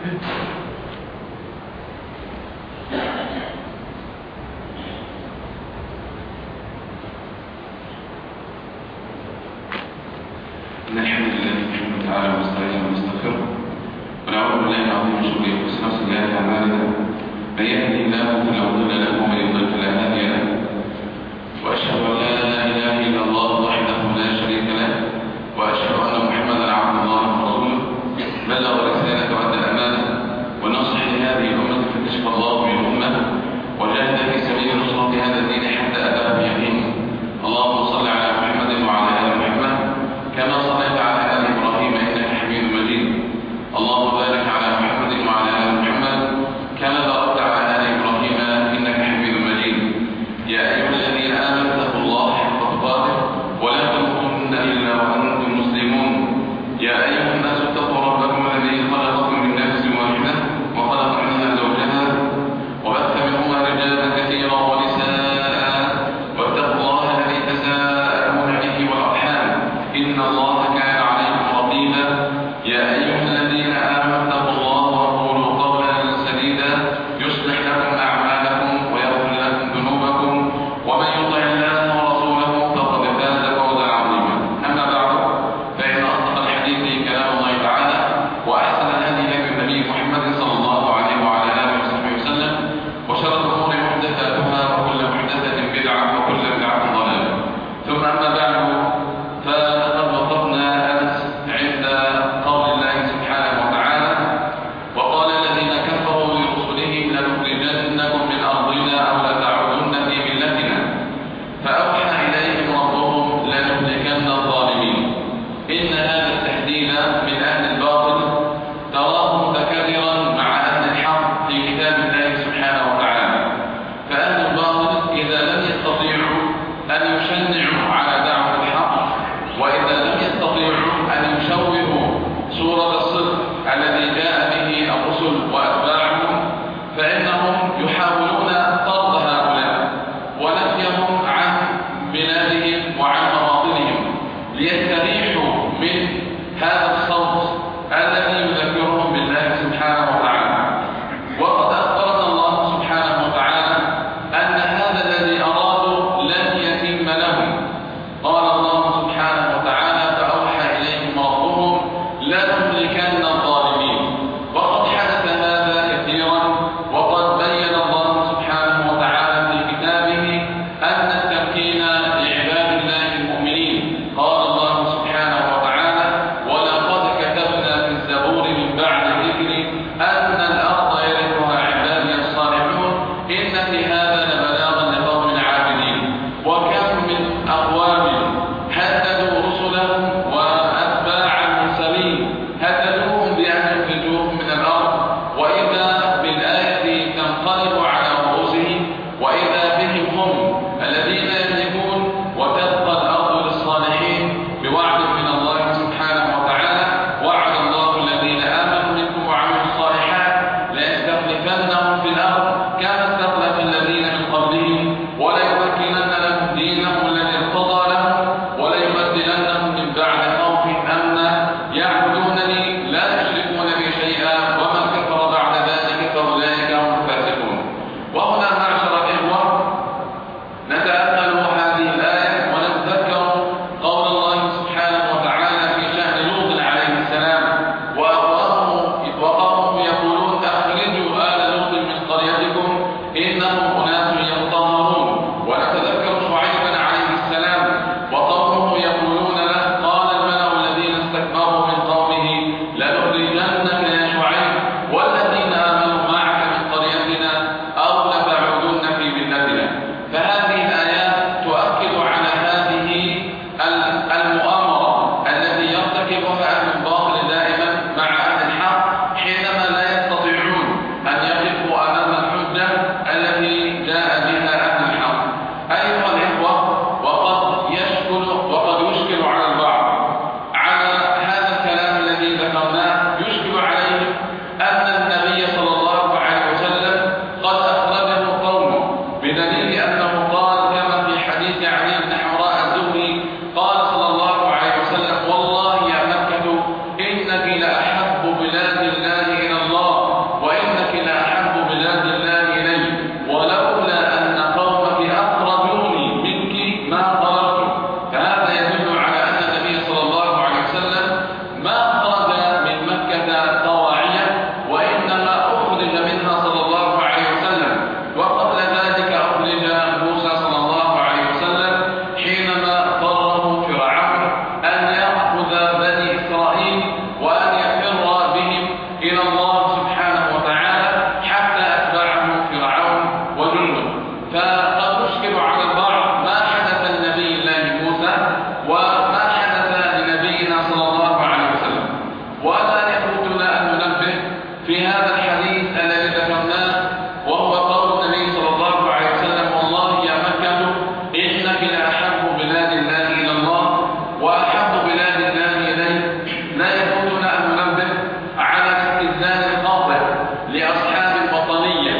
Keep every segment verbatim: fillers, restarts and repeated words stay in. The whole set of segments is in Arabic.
إن الحمد لله سبحانه وتعالى ونستعينه ونستغفره ونعوذ بالله العظيم من شرور أنفسنا وسيئات أعمالنا من يهده الله فلا مضل له ومن يضلل فلا هادي له وأشهد أن لا إله إلا الله وحده لا شريك له وأشهد أن محمدا عبد الله ورسوله بلغ رسالة وأدى الأمانة ونصح لهذه الأمة فكشف الله به الأمة وجاهد في سبيل نصرة هذا الدين حتى أتاه بيقين. اللهم صل على محمد وعلى آل محمد كما صليت على آل إبراهيم إنك حميد مجيد. اللهم بارك على محمد وعلى آل محمد كما باركت على آل إبراهيم إنك حميد مجيد. يا أيها الذين آمنوا اتقوا الله حق تقاته ولا تموتن إلا وأنتم مسلمون. يا أيها الناس اتقوا ربكم الذي خلقكم من نفس واحدة وخلق منها زوجها وبث منهما رجالا كثيرا ونساء واتقوا الله الذي تساءلون به والأرحام إن الله كان عليكم رقيبا. يا أيها الذين آمنوا اتقوا الله وقولوا قولا سديدا يصلح لكم أعمالكم ويغفر لكم ذنوبكم ومن يطع الله ورسوله فقد فاز فوزا عظيما. أما بعد فإن أصدق الحديث كلام الله تعالى وأحسن الهدي هدي النبي محمد صلى الله عليه وعلى آله وصحبه وسلم وشر الأمور محدثاتها وكل محدثة بدعة وكل بدعة ضلالة. ثم أما بعد فلقد وقفنا أمس عند قول الله سبحانه وتعالى وقال الذين كفروا لرسلهم لنخرجنكم من أرضنا أو لتعودن في ملتنا فأوحى إليهم ربهم لنهلكن الظالمين. إن هذا التحديد من أهل الباطل تراه متكررا مع أهل الحق في كتاب الله سبحانه وتعالى. فأهل الباطل إذا لم يستطيعوا أن يشنعوا على دعوة الحق وإذا لم يستطيعوا أن يشوهوا صورة الصدق الذي جاء به الرسل وأتباعهم فإنهم يحاولون طرد هؤلاء ونفيهم عن بلادهم وعن مواطنهم ليستريحوا من هذا الصوت الذي يذكرهم بالله سبحانه وتعالى. وقد أخبرنا الله سبحانه وتعالى أن هذا الذي أرادوا لن يتم لهم. قال الله سبحانه وتعالى فأوحى إليهم ربهم لنهلكن الظالمين. وقد حدث هذا كثيرا وقد بين الله سبحانه وتعالى في كتابه أن التمكين لعباد الله المؤمنين. قال الله سبحانه وتعالى ولقد كتبنا في الزبور من بعد الذكر أن الأرض يرثها عبادي الصالحون إن في هذا لبلاغا لقوم عابدين. وكم من أقوام هددوا رسلهم وأتباع المرسلين هددوهم بأن يخرجوهم من الأرض وإذا بالآية تنقلب على رؤوسهم وإذا بهم هم الذين يملكون وتبقى الأرض للصالحين بوعد من الله سبحانه وتعالى. وعد الله الذين آمنوا منكم وعملوا الصالحات ليستخلفنهم في الأرض كما استخلف الذين من قبلهم وليمكنن لهم دينهم الذي ارتضى لهم وليبدلنهم من بعد خوفهم أمنا يعبدونني لا يشركون بي شيئا ومن كفر بعد ذلك فأولئك هم الفاسقون. وهنا معشر الإخوة نتأمل هذه الآية ونتذكر قول الله سبحانه وتعالى في شأن لوط عليه السلام وقومه وقومه يقولون أخرجوا آل لوط من قريتكم إنهم أناس يطهرون. ونتذكر شعيبا عليه السلام وقومه يقولون له قال الملأ الذين استكبروا من قومه لنخرجنك يا شعيب في هذا الحديث الذي ذكرناه، وهو قول النبي صلى الله عليه وسلم: والله يا مكة إنك لأحب بلاد الله إلى الله وأحب بلاد الله إليه. لا يفوتنا أن ننبه على الاستدلال الخاطئ لأصحاب الوطنية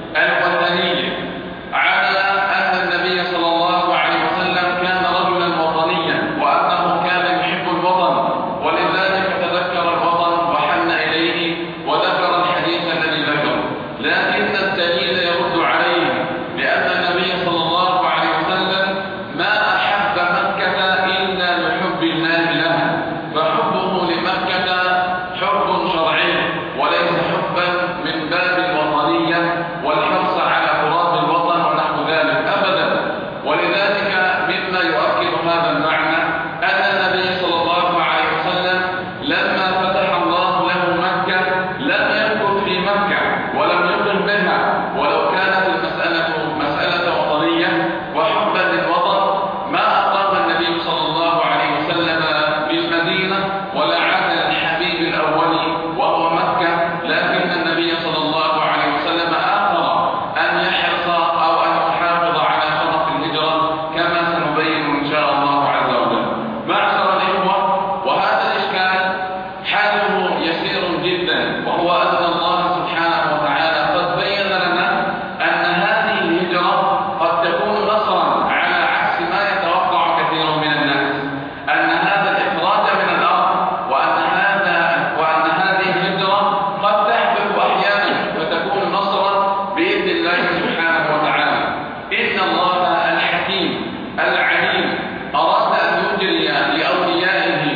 الوثنية على أن النبي صلى الله عليه وسلم كان رجلا وطنيا وأنه كان يحب الوطن، ولذلك تذكر الوطن وحن إليه وذكر الحديث الذي ذكر. لكن الدليل يرد عليه، لأن النبي صلى الله عليه وسلم ما أحب مكة إلا لحب الله لها، فحبه لمكة حب شرعي وليس حبا من باب الوطنية والحرص على تراب الوطن ونحو ذلك أبدا. ولذلك مما يؤكد هذا المعنى أن النبي صلى الله عليه وسلم لما فتح الله له مكة لم يمكث في مكة ولم يقم بها، ولو كانت المسألة مسألة وطنية وحبا للوطن ما أقام النبي صلى الله عليه وسلم بالمدينة ولا عاد الحبيب الأول وهو مكة، لكن النبي صلى الله عليه وسلم آثر أن يحرص أو أن يحافظ على شرف الهجرة كما سنبين إن شاء الله عز وجل. معشر الإخوة، وهذا الإشكال حاله يسير جدا، وهو أن الله سبحانه وتعالى قد بين لنا أن هذه الهجرة قد تكون نصرا على عكس ما يتوقع كثير من الناس، أن هذا الإخراج من الأرض وأن هذا وأن هذه الهجرة قد تحدث أحيانا فتكون نصرا بإذن الله سبحانه وتعالى. إن الله الحكيم العليم أراد أن يجري لأوليائه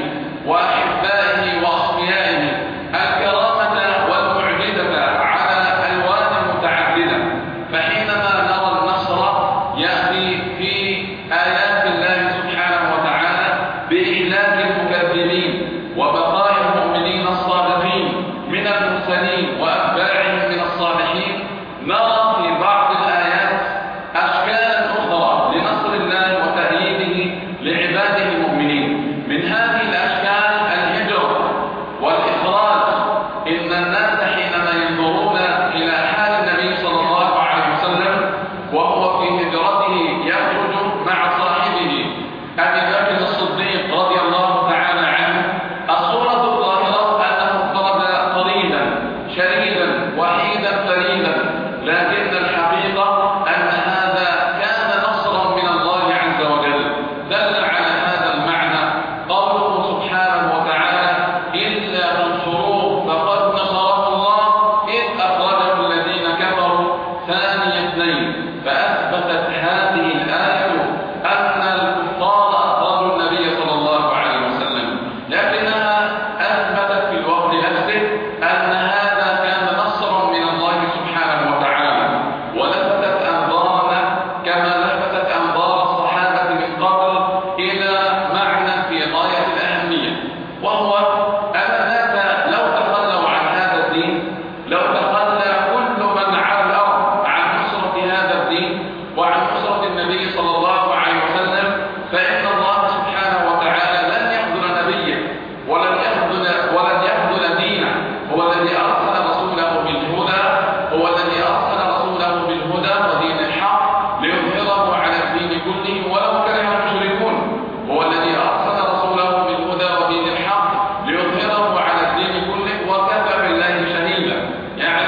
وأحبائه وأصفيائه الكرامة والمعجزة على ألوان متعددة، فحينما نرى النصر يأتي في آيات الله سبحانه وتعالى بإهلاك المكذبين وبقاء المؤمنين الصادقين من المرسلين وأتباعهم من الصالحين، نرى في بعض الآيات أشكالا أخرى لنصر الله وتأييده لعباده المؤمنين. من هذه الأشكال الهجرة والإخراج. إن الناس حينما ينظرون إلى حال النبي صلى الله عليه وسلم وهو في هجرته يخرج مع صاحبه أبي بكر الصديق رضي الله تعالى عنه، الصورة الظاهرة أنه خرج طريدا شريدا وحيدا فريدا، لكن الحقيقة أن هذا كان نصرا من الله عز وجل. دل على هذا المعنى قوله سبحانه وتعالى: إلا تنصروه فقد نصره الله إذ أخرجه الذين كفروا ثاني اثنين. فأثبتت هذه الآية أن الكفار أخرجوا النبي صلى الله عليه وسلم، لكنها أثبتت في الوقت نفسه أن هذا كان نصرا من الله سبحانه وتعالى، ولفتت أنظارنا كما لفتت أنظار الصحابة من قبل إلى معنى في غاية الأهمية، وهو أن الناس لو تخلوا عن هذا الدين، لو تخلى كل من على الأرض عن نصرة هذا الدين وعن نصرة النبي صلى الله عليه وسلم، فإن الله سبحانه وتعالى لن يخذل نبيه ولن يخذل ولن يخذل دينه. هو الذي أرسل رسوله بالهدى هو الذي أرسل رسوله بالهدى ودين الحق ليظهره على الدين كله ولو كره المشركون. هو الذي أرسل رسوله بالهدى ودين الحق ليظهره على الدين كله وكفى بالله شهيدا. يعني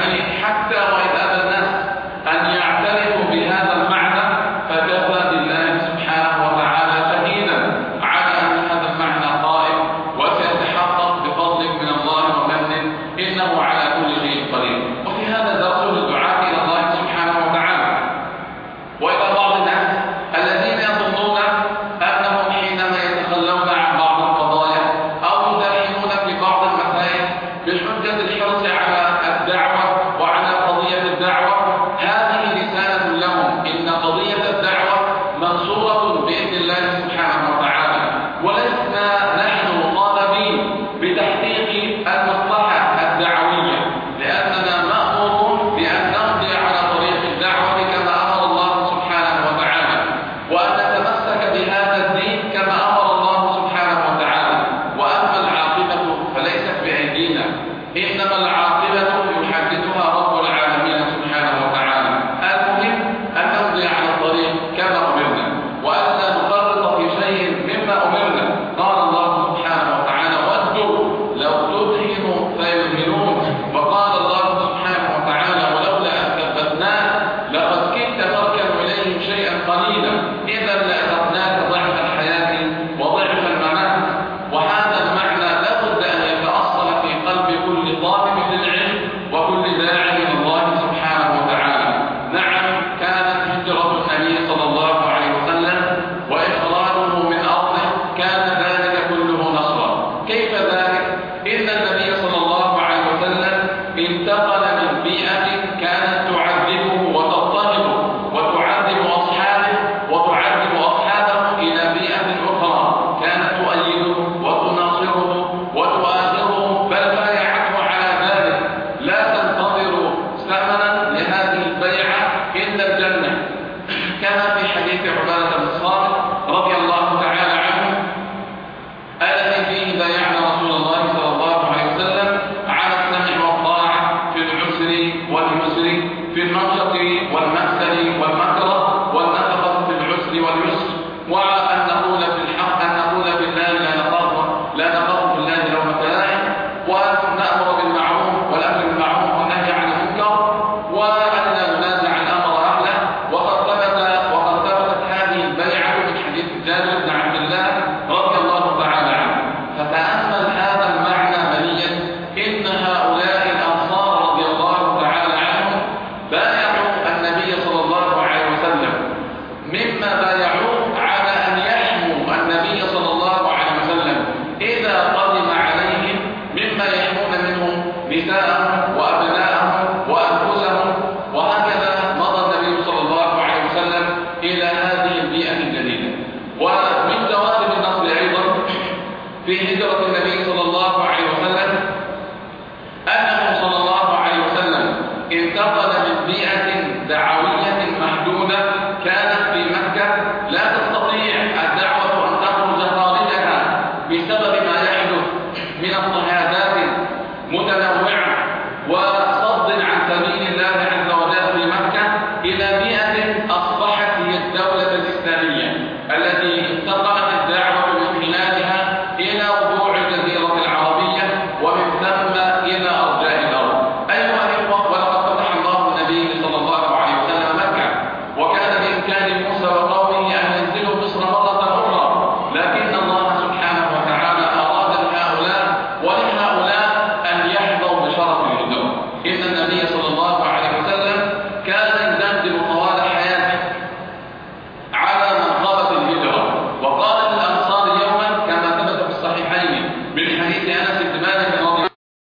بيئة كانت تعذبه وتضطهده وتعذب أصحابه وتعذب أصحابه إلى بيئة أخرى كانت تؤيده وتناصره وتؤازره، بل بايعته على ذلك. لا تنتظروا ثمنا لهذه البيعة إلا الجنة. كما في حديث عبادة بن الصامت رضي الله تعالى عنه الذي فيه بايعنا رسول الله صلى الله عليه وسلم على السمع والطاعة في العسر واليسر، في النشط والمأسر والمكره